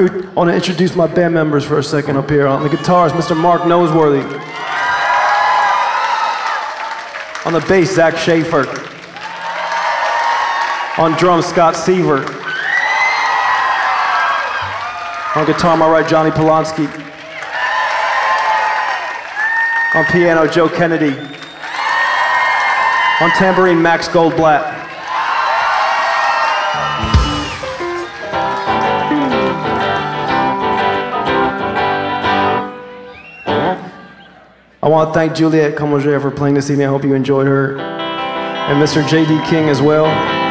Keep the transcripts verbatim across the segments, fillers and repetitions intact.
I want to introduce my band members for a second up here. On the guitars, Mister Mark Noseworthy. On the bass, Zach Schaefer. On drums, Scott Seaver. On guitar, my right, Johnny Polonsky. On piano, Joe Kennedy. On tambourine, Max Goldblatt. I want to thank Juliette Comoger for playing this evening. I hope you enjoyed her. And Mister J D King as well.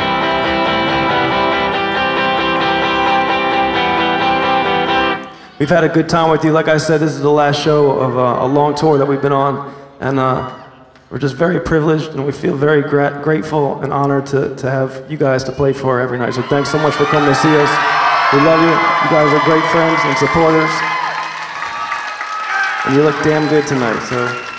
We've had a good time with you. Like I said, this is the last show of uh, a long tour that we've been on. And uh, we're just very privileged and we feel very gra- grateful and honored to, to have you guys to play for every night. So thanks so much for coming to see us. We love you. You guys are great friends and supporters. And you look damn good tonight, so.